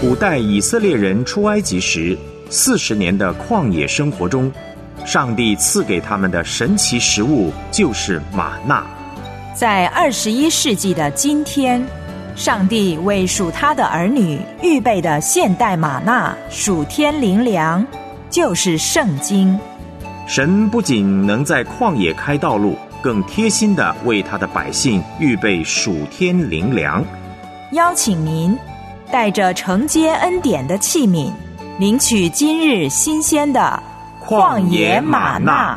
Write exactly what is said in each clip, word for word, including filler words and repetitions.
古代以色列人出埃及时四十年的旷野生活中，上帝赐给他们的神奇食物就是玛纳。 在二十一世纪的今天，上帝为属他的儿女预备的现代玛纳属天灵粮，就是圣经。 神不仅能在旷野开道路，更贴心地为他的百姓预备属天灵粮。 邀请您带着承接恩典的器皿，领取今日新鲜的旷野玛纳。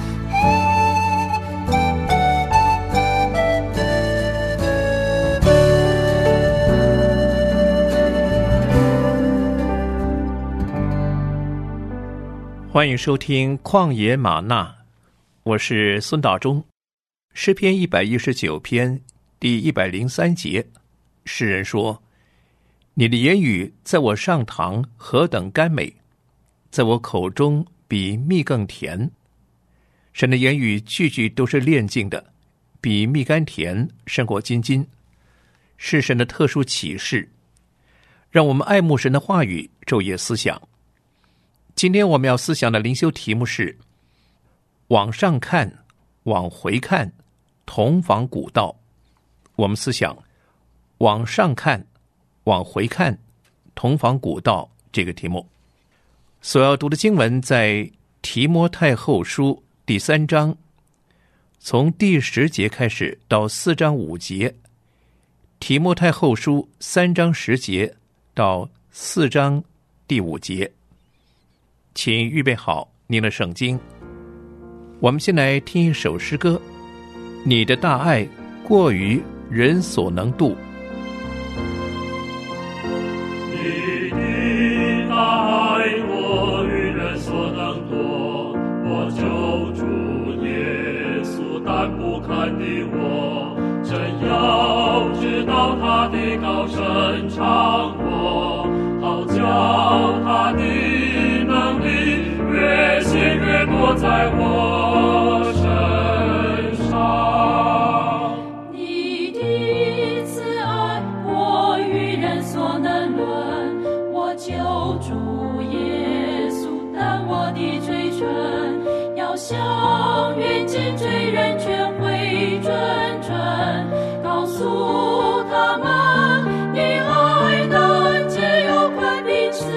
欢迎收听旷野玛纳，我是孙道中。诗篇一百一十九篇第一百零三节，诗人说：你的言语在我上膛何等甘美，在我口中比蜜更甜。神的言语句句都是炼净的，比蜜甘甜，胜过金金，是神的特殊启示，让我们爱慕神的话语，昼夜思想。今天我们要思想的灵修题目是往上看，往回看，同访古道。我们思想往上看，往回看，同访古道这个题目。所要读的经文在提摩太后书第三章，从第十节开始到四章五节。提摩太后书三章十节到四章第五节。请预备好您的圣经，我们先来听一首诗歌，你的大爱过于人所能度。 你的大爱过于人所能度，我救主耶稣但不堪的我，真要知道他的高深长阔，好叫他的越陷越多在我身上， 你的慈爱过于人所能论，我救主耶稣但我的嘴唇要向远近罪人全会谆谆，告诉他们你爱能解忧困病死。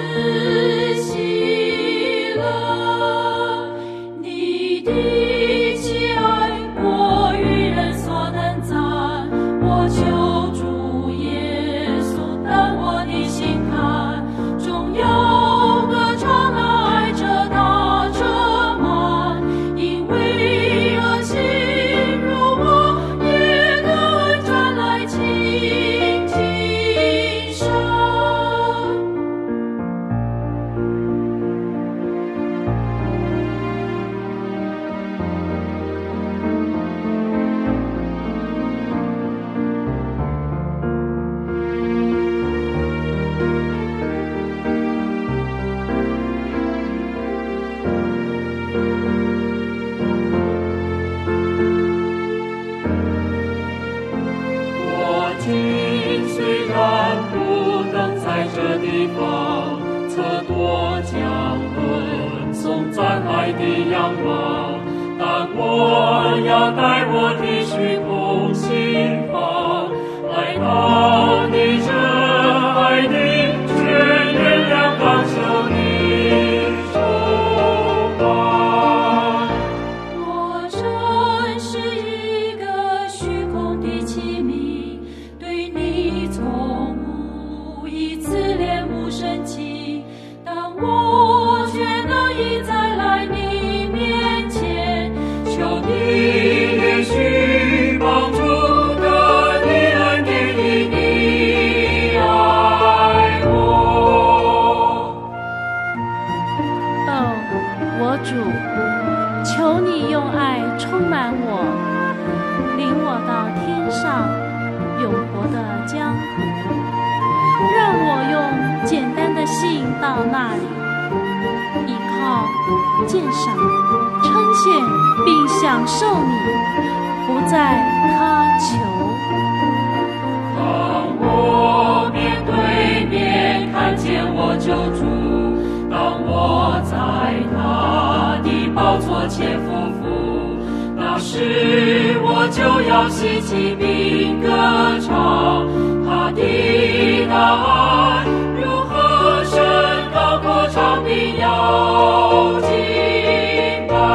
鉴赏、称谢并享受你，不再他求。 当我面对面看见时，我就要兴起并歌唱，他的大爱如何深高阔长，必要敬拜。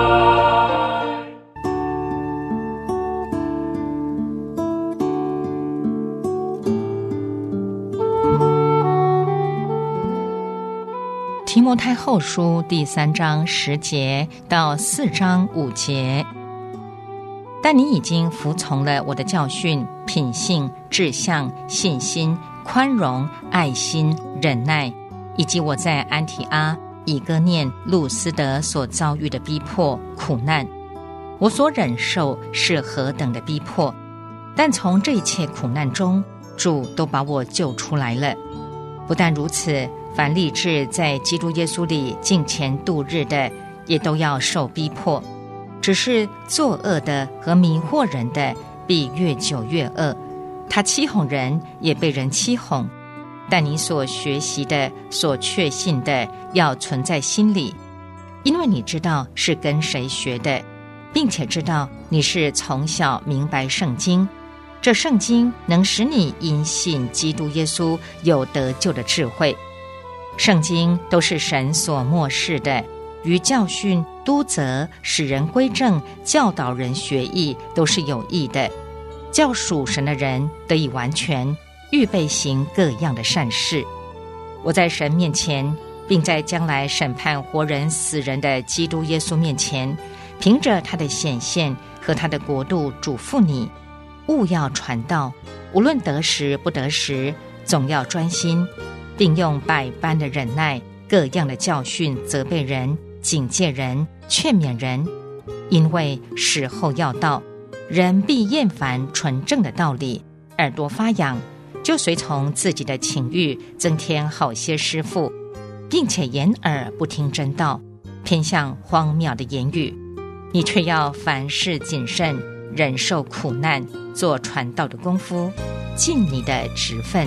提摩太后书第三章十节到四章五节。但你已经服从了我的教训、品性、志向、信心、宽容、爱心、忍耐，以及我在安提阿、以哥念、路斯德所遭遇的逼迫、苦难。我所忍受是何等的逼迫，但从这一切苦难中，主都把我救出来了。不但如此，凡立志在基督耶稣里敬虔度日的，也都要受逼迫。只是作恶的和迷惑人的，必越久越恶。他欺哄人，也被人欺哄。但你所学习的、所确信的，要存在心里，因为你知道是跟谁学的，并且知道你是从小明白圣经。这圣经能使你因信基督耶稣有得救的智慧。圣经都是神所默示的，于教训、督责、使人归正、教导人学艺，都是有益的，叫属神的人得以完全，预备行各样的善事。我在神面前，并在将来审判活人死人的基督耶稣面前，凭着他的显现和他的国度嘱咐你，务要传道，无论得时不得时，总要专心，并用百般的忍耐，各样的教训责备人、警戒人、劝勉人。因为时候要到，人必厌烦纯正的道理，耳朵发痒，就随从自己的情欲，增添好些师傅，并且掩耳不听真道，偏向荒谬的言语。你却要凡事谨慎，忍受苦难，做传道的功夫，尽你的职分。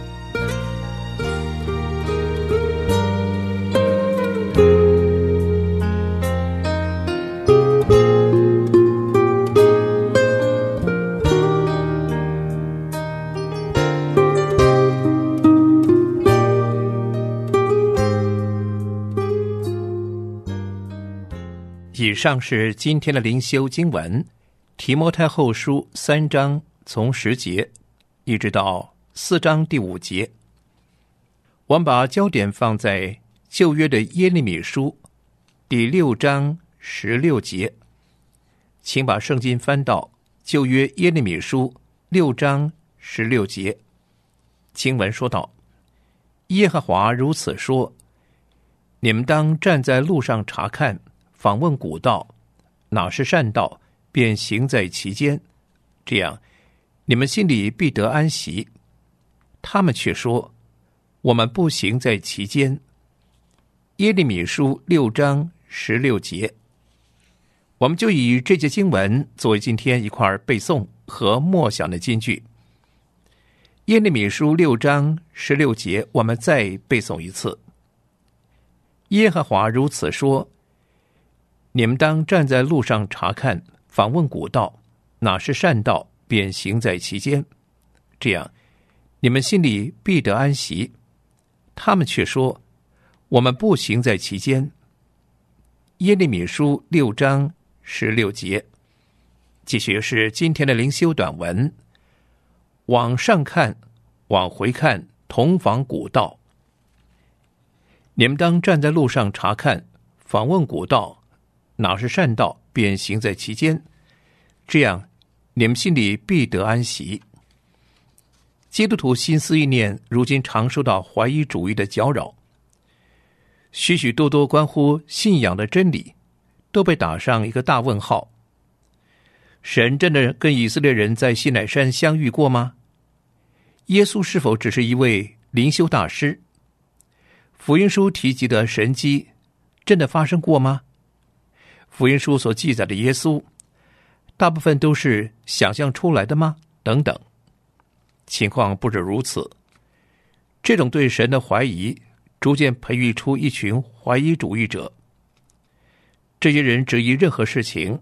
以上是今天的灵修经文，提摩太后书三章从十节一直到四章第五节。我们把焦点放在旧约的耶利米书第六章十六节，请把圣经翻到旧约耶利米书六章十六节。经文说道：耶和华如此说，你们当站在路上查看，访问古道，哪是善道，便行在其间，这样你们心里必得安息。他们却说，我们不行在其间。耶利米书六章十六节。我们就以这节经文作为今天一块背诵和默想的金句。耶利米书六章十六节，我们再背诵一次。耶和华如此说，你们当站在路上查看，访问古道，哪是善道，便行在其间，这样你们心里必得安息。他们却说，我们不行在其间。耶利米书六章十六节。继续是今天的灵修短文。往上看，往回看，同访古道。你们当站在路上查看，访问古道，哪是善道，便行在其间，这样你们心里必得安息。基督徒心思意念如今常受到怀疑主义的搅扰，许许多多关乎信仰的真理都被打上一个大问号。神真的跟以色列人在西乃山相遇过吗？耶稣是否只是一位灵修大师？福音书提及的神迹真的发生过吗？福音书所记载的耶稣大部分都是想象出来的吗？等等。情况不止如此，这种对神的怀疑逐渐培育出一群怀疑主义者。这些人质疑任何事情，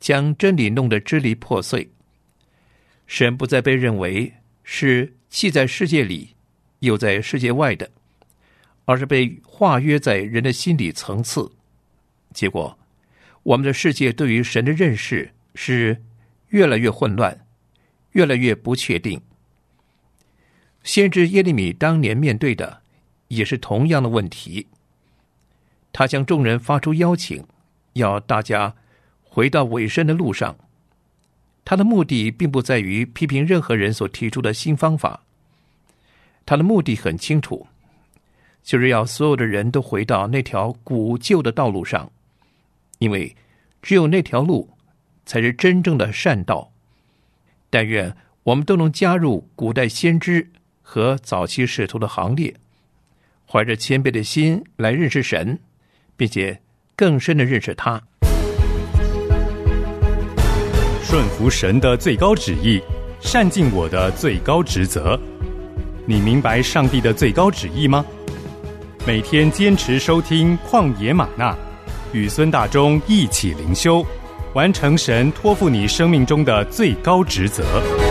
将真理弄得支离破碎。神不再被认为是既在世界里又在世界外的，而是被化约在人的心理层次。结果，我们的世界对于神的认识是越来越混乱，越来越不确定。先知耶利米当年面对的也是同样的问题。他向众人发出邀请，要大家回到委身的路上。他的目的并不在于批评任何人所提出的新方法，他的目的很清楚，就是要所有的人都回到那条古旧的道路上，因为只有那条路才是真正的善道。但愿我们都能加入古代先知和早期使徒的行列，怀着谦卑的心来认识神，并且更深的认识他。 顺服神的最高旨意，善尽我的最高职责。你明白上帝的最高旨意吗？每天坚持收听旷野吗哪，与孙大中一起灵修，完成神托付你生命中的最高职责。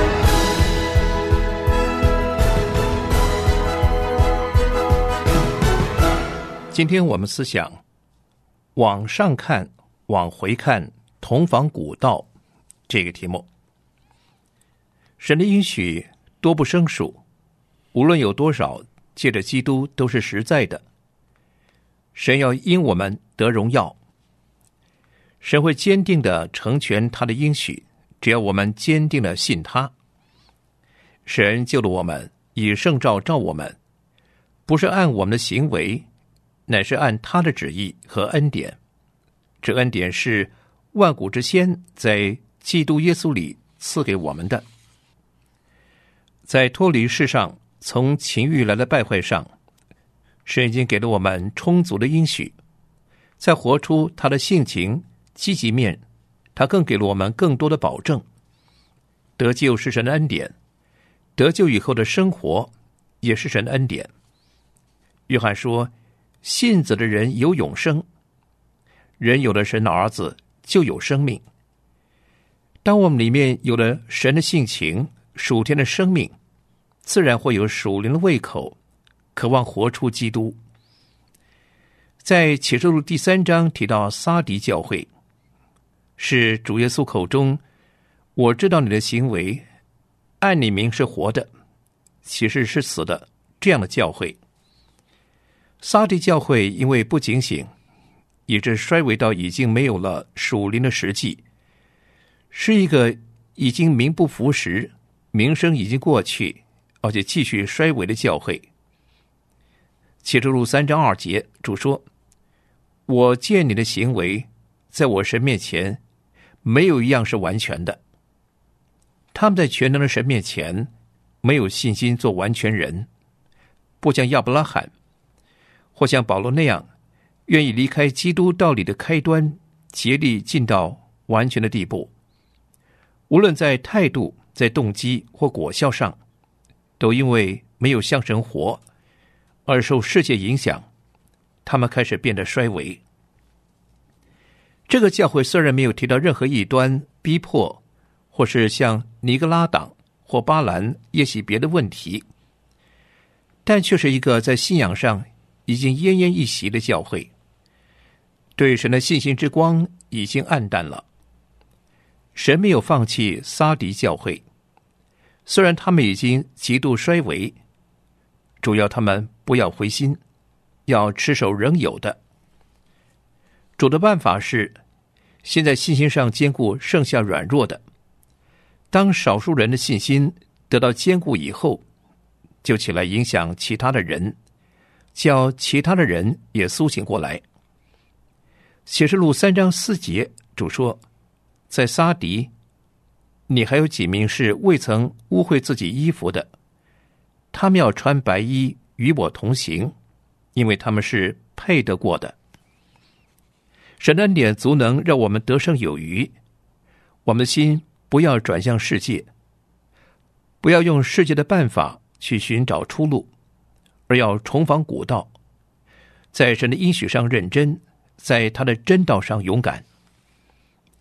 今天我们思想往上看，往回看，同访古道这个题目。神的应许多不胜数，无论有多少，借着基督都是实在的。神要因我们得荣耀，神会坚定地成全他的应许，只要我们坚定地信他。神救了我们，以圣召召我们，不是按我们的行为，乃是按他的旨意和恩典。这恩典是万古之先在基督耶稣里赐给我们的。在脱离世上从情欲来的败坏上，神已经给了我们充足的应许。在活出他的性情积极面，他更给了我们更多的保证。得救是神的恩典，得救以后的生活也是神的恩典。约翰说，信子的人有永生，人有了神的儿子就有生命。当我们里面有了神的性情，属天的生命，自然会有属灵的胃口，渴望活出基督。在启示录第三章提到撒狄教会，是主耶稣口中，我知道你的行为，按你名是活的，其实是死的，这样的教会。撒狄教会因为不警醒，以致衰微到已经没有了属灵的实际，是一个已经名不符实，名声已经过去，而且继续衰微的教会。启示录三章二节，主说，我见你的行为，在我神面前没有一样是完全的。他们在全能的神面前没有信心做完全人，不像亚伯拉罕或像保罗那样愿意离开基督道理的开端，竭力进到完全的地步。无论在态度、在动机或果效上，都因为没有向神活而受世界影响，他们开始变得衰微。这个教会虽然没有提到任何异端、逼迫，或是像尼格拉党或巴兰、耶洗别的问题，但却是一个在信仰上已经奄奄一息的教会。对神的信心之光已经暗淡了。神没有放弃撒狄教会，虽然他们已经极度衰微，主要他们不要灰心，要持守仍有的。主的办法是，先在信心上坚固剩下软弱的，当少数人的信心得到坚固以后，就起来影响其他的人，叫其他的人也苏醒过来。启示录三章四节，主说，在撒狄，你还有几名是未曾污秽自己衣服的，他们要穿白衣与我同行，因为他们是配得过的。神的恩典足能让我们得胜有余，我们的心不要转向世界，不要用世界的办法去寻找出路，而要重访古道，在神的应许上认真，在他的真道上勇敢。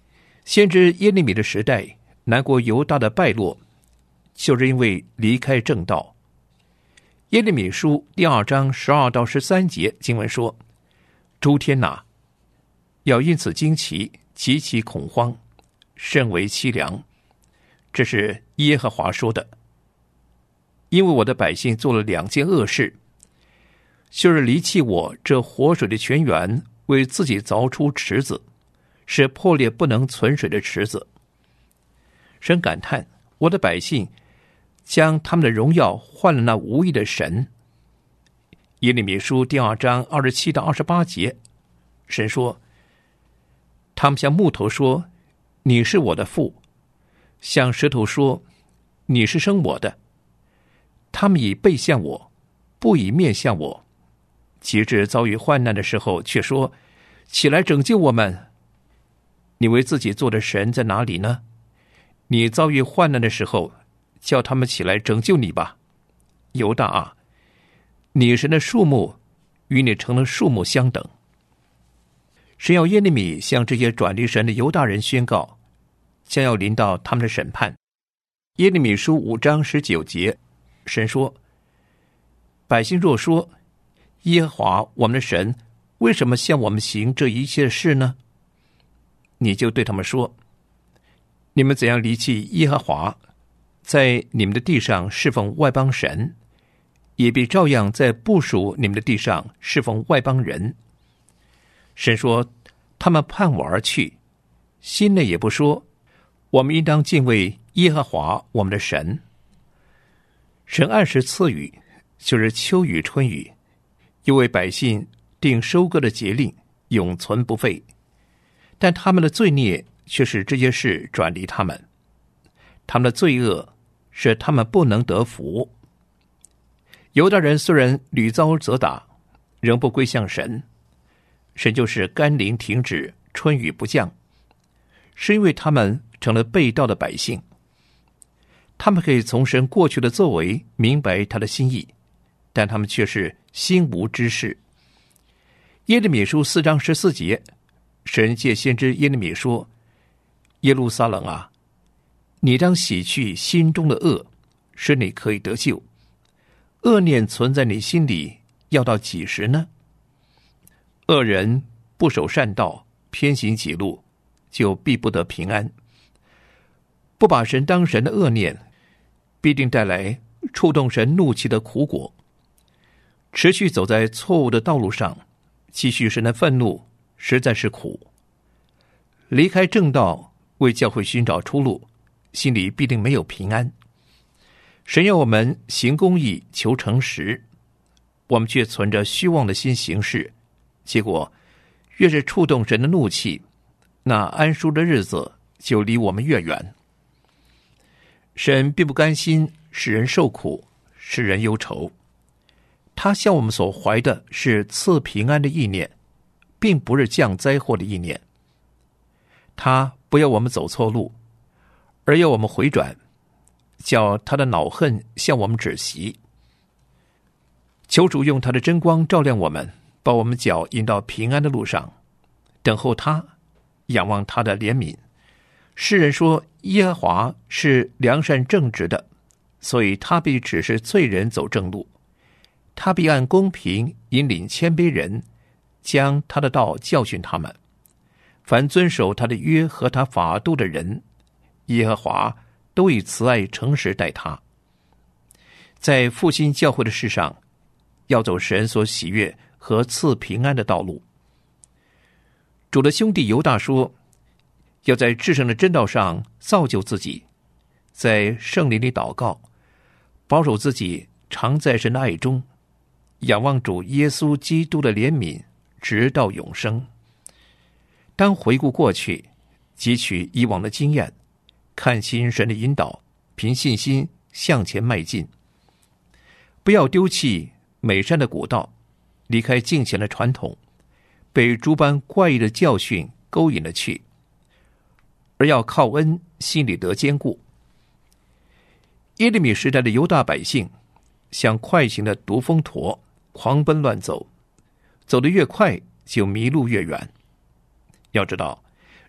先知耶利米的时代，南国犹大的败落，就是因为离开正道。耶利米书第二章十二到十三节经文说：诸天哪，要因此惊奇，极其恐慌，甚为凄凉。这是耶和华说的。因为我的百姓做了两件恶事，就是离弃我这活水的泉源，为自己凿出池子，是破裂不能存水的池子。神感叹，我的百姓将他们的荣耀换了那无义的神。耶利米书第二章二十七到二十八节，神说：他们向木头说，你是我的父；向石头说，你是生我的。他们以背向我，不以面向我。及至遭遇患难的时候，却说：起来拯救我们。你为自己做的神在哪里呢？你遭遇患难的时候，叫他们起来拯救你吧。犹大啊，你神的数目与你成了数目相等。神要耶利米向这些转离神的犹大人宣告，将要临到他们的审判。耶利米书五章十九节，神说：百姓若说，耶和华我们的神为什么向我们行这一切事呢？你就对他们说：你们怎样离弃耶和华，在你们的地上侍奉外邦神，也必照样在部属你们的地上侍奉外邦人。神说：他们叛我而去，心内也不说，我们应当敬畏耶和华我们的神。神按时赐雨，就是秋雨春雨，又为百姓定收割的节令，永存不废。但他们的罪孽却使这些事转离他们，他们的罪恶使他们不能得福。犹大人虽然屡遭责打，仍不归向神，神就是甘霖停止，春雨不降，是因为他们成了背道的百姓。他们可以从神过去的作为明白他的心意，但他们却是心无知识。耶利米书四章十四节，神借先知耶利米说：耶路撒冷啊，你当洗去心中的恶，使你可以得救。恶念存在你心里，要到几时呢？恶人不守善道，偏行己路，就必不得平安。不把神当神的恶念，必定带来触动神怒气的苦果。持续走在错误的道路上，继续神的愤怒，实在是苦。离开正道，为教会寻找出路，心里必定没有平安。神要我们行公义，求诚实，我们却存着虚妄的心行事，结果越是触动神的怒气，那安舒的日子就离我们越远。神并不甘心使人受苦，使人忧愁。他向我们所怀的是赐平安的意念，并不是降灾祸的意念。他不要我们走错路，而要我们回转，叫他的恼恨向我们止息。求主用他的真光照亮我们，把我们脚引到平安的路上，等候他，仰望他的怜悯。诗人说，耶和华是良善正直的，所以他必指示罪人走正路，他必按公平引领谦卑人，将他的道教训他们。凡遵守他的约和他法度的人，耶和华都以慈爱诚实待他。在复兴教会的事上，要走神所喜悦和赐平安的道路。主的兄弟犹大说，要在至圣的真道上造就自己，在圣灵里祷告，保守自己常在神的爱中，仰望主耶稣基督的怜悯，直到永生。当回顾过去，汲取以往的经验，看清神的引导，凭信心向前迈进。不要丢弃美善的古道，离开敬虔的传统，被诸般怪异的教训勾引了去，而要靠恩，心里得坚固。耶利米时代的犹大百姓像快行的独峰驼，狂奔乱走，走得越快就迷路越远。要知道，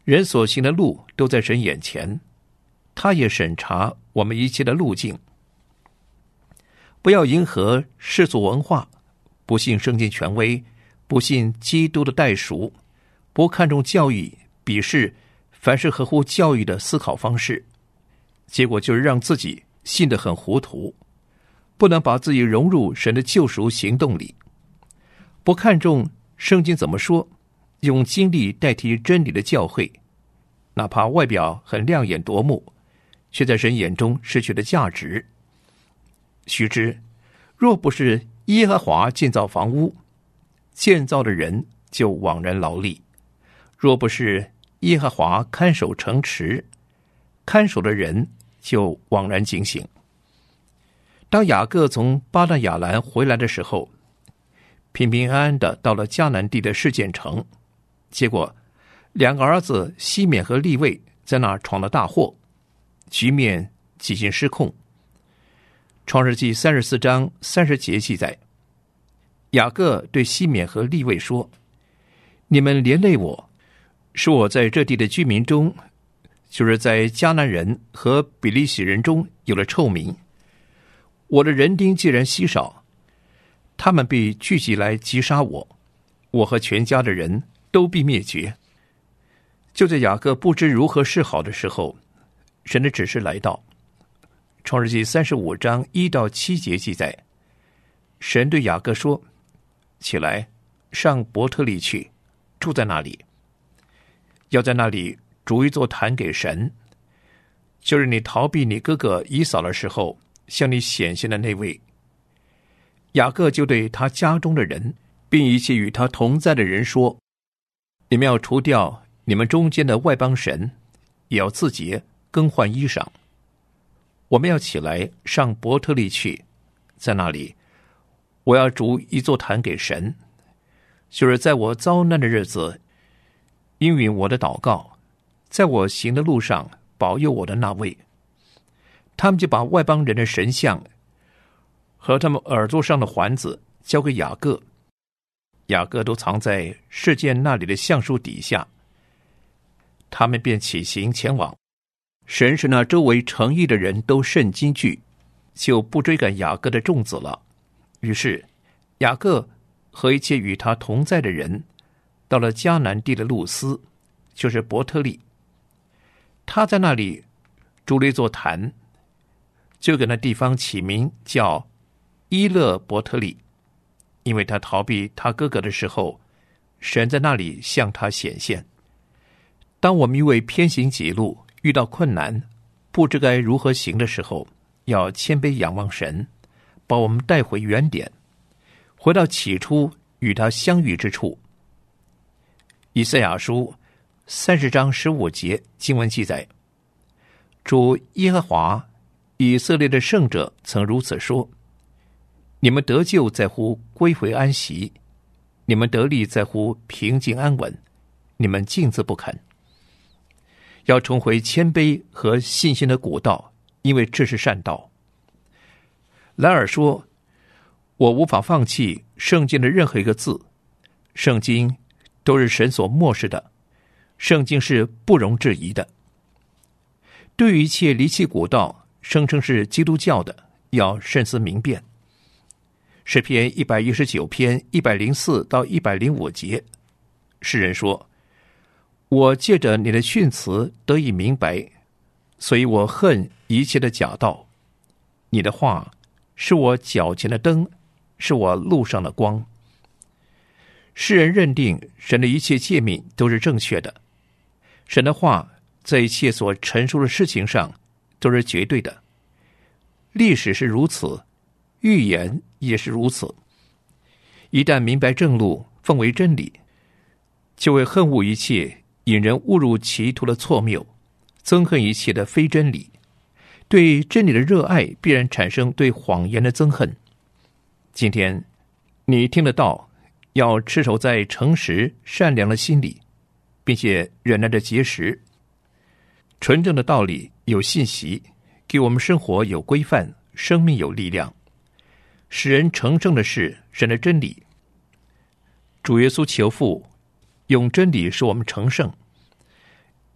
人所行的路都在神眼前，他也审查我们一切的路径。不要迎合世俗文化，不信圣经权威，不信基督的代赎，不看重教育，鄙视凡是合乎教育的思考方式，结果就是让自己信得很糊涂，不能把自己融入神的救赎行动里。不看重圣经怎么说，用经历代替真理的教诲，哪怕外表很亮眼夺目，却在神眼中失去了价值。须知，若不是耶和华建造房屋，建造的人就枉然劳力；若不是耶和华看守城池，看守的人就枉然警醒。当雅各从巴旦亚兰回来的时候，平平安安的到了迦南地的示剑城，结果两个儿子西缅和利未在那闯了大祸，局面几近失控。创世纪三十四章三十节记载，雅各对西缅和利未说：你们连累我，使我在这地的居民中，就是在迦南人和比利洗人中有了臭名。我的人丁既然稀少，他们必聚集来击杀我，我和全家的人都必灭绝。就在雅各不知如何是好的时候，神的指示来到。创世纪三十五章一到七节记载，神对雅各说：起来，上伯特利去，住在那里，要在那里筑一座坛给神，就是你逃避你哥哥以扫的时候向你显现的那位。雅各就对他家中的人，并一切与他同在的人说：你们要除掉你们中间的外邦神，也要自洁，更换衣裳。我们要起来上伯特利去，在那里我要筑一座坛给神，就是在我遭难的日子应允我的祷告，在我行的路上保佑我的那位。他们就把外邦人的神像和他们耳朵上的环子交给雅各，雅各都藏在示剑那里的橡树底下。他们便起行前往。神使那周围城邑的人都甚惊惧，就不追赶雅各的众子了。于是雅各和一切与他同在的人到了迦南地的路斯，就是伯特利。他在那里筑了一座坛，就给那地方起名叫伊勒伯特利，因为他逃避他哥哥的时候，神在那里向他显现。当我们因为偏行己路，遇到困难，不知该如何行的时候，要谦卑仰望神，把我们带回原点，回到起初与他相遇之处。以赛亚书三十章十五节经文记载，主耶和华以色列的圣者曾如此说：你们得救在乎归回安息，你们得力在乎平静安稳，你们静自不肯。要重回谦卑和信心的古道，因为这是善道。莱尔说，我无法放弃圣经的任何一个字，圣经都是神所默示的，圣经是不容置疑的。对于一切离弃古道声称是基督教的，要慎思明辨。诗篇一百一十九篇一百零四到一百零五节，诗人说：我借着你的训词得以明白，所以我恨一切的假道。你的话是我脚前的灯，是我路上的光。诗人认定神的一切诫命都是正确的，神的话在一切所陈述的事情上都是绝对的。历史是如此，预言也是如此。一旦明白正路，奉为真理，就会恨恶一切引人误入歧途的错谬，憎恨一切的非真理。对真理的热爱必然产生对谎言的憎恨。今天你听得到，要持守在诚实善良的心里，并且忍耐着节食。纯正的道理有信息，给我们生活有规范，生命有力量。使人成圣的是神的真理。主耶稣求父用真理使我们成圣。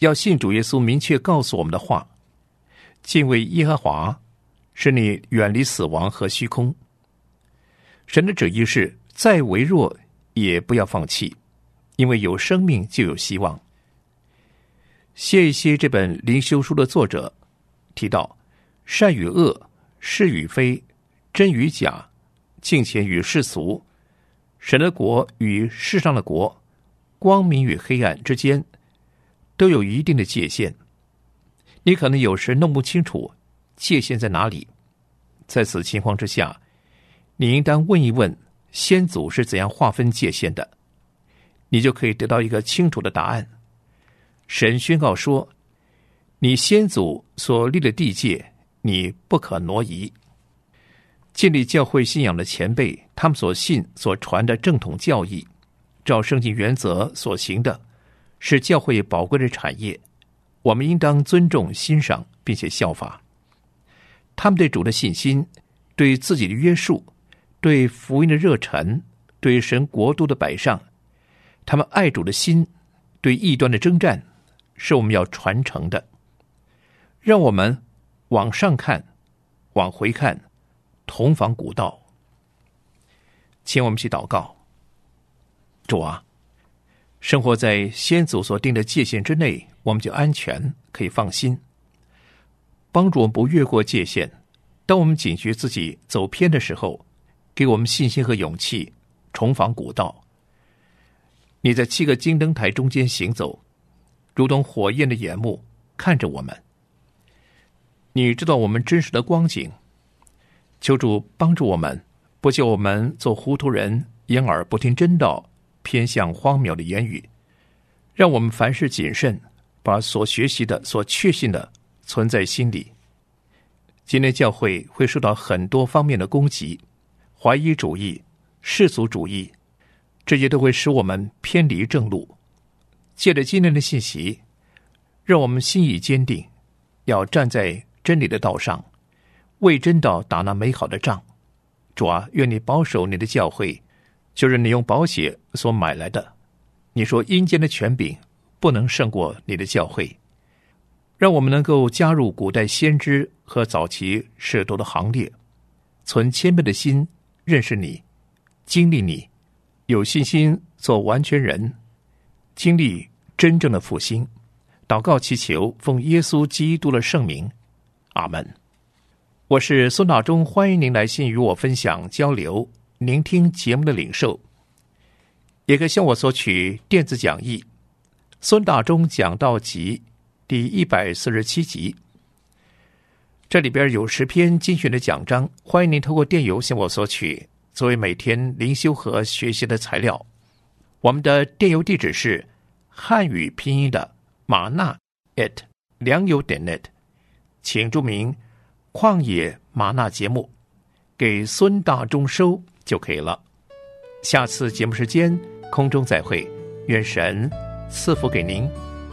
要信主耶稣明确告诉我们的话，敬畏耶和华，使你远离死亡和虚空。神的旨意是再微弱也不要放弃，因为有生命就有希望。谢一些这本灵修书的作者提到，善与恶，是与非，真与假，敬虔与世俗，神的国与世上的国，光明与黑暗之间都有一定的界限。你可能有时弄不清楚界限在哪里，在此情况之下，你应当问一问先祖是怎样划分界限的，你就可以得到一个清楚的答案。神宣告说，你先祖所立的地界，你不可挪移。建立教会信仰的前辈，他们所信所传的正统教义，照圣经原则所行的，是教会宝贵的产业，我们应当尊重欣赏并且效法。他们对主的信心，对自己的约束，对福音的热忱，对神国度的摆上，他们爱主的心，对异端的征战，是我们要传承的。让我们往上看，往回看，同访古道。请我们去祷告。主啊，生活在先祖所定的界限之内，我们就安全，可以放心。帮助我们不越过界限，当我们警觉自己走偏的时候，给我们信心和勇气，重访古道。你在七个金灯台中间行走，如同火焰的眼目看着我们。你知道我们真实的光景，求主帮助我们，不叫我们做糊涂人，掩耳不听真道，偏向荒谬的言语。让我们凡事谨慎，把所学习的、所确信的存在心里。今天教会会受到很多方面的攻击，怀疑主义、世俗主义，这些都会使我们偏离正路。借着今天的信息，让我们心意坚定，要站在真理的道上，为真道打那美好的仗。主啊，愿你保守你的教会，就是你用宝血所买来的。你说阴间的权柄不能胜过你的教会，让我们能够加入古代先知和早期使徒的行列，存谦卑的心认识你，经历你，有信心做完全人，经历真正的复兴。祷告祈求，奉耶稣基督的圣名，阿门。我是孙大中，欢迎您来信与我分享交流，聆听节目的领受，也可向我索取电子讲义《孙大中讲道集》第一百四十七集，这里边有十篇精选的讲章，欢迎您透过电邮向我索取，作为每天灵修和学习的材料。我们的电邮地址是汉语拼音的马纳 at 良友点 net， 请注明旷野马纳节目，给孙大中收就可以了。下次节目时间空中再会，愿神赐福给您。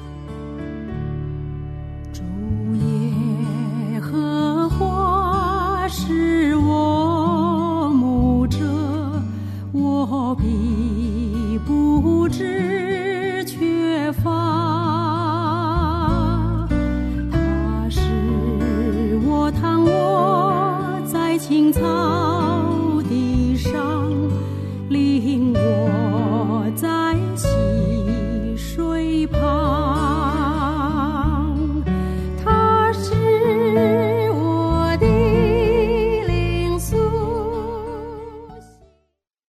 主耶和华是我牧者，我必不致缺乏。他是我躺卧在青草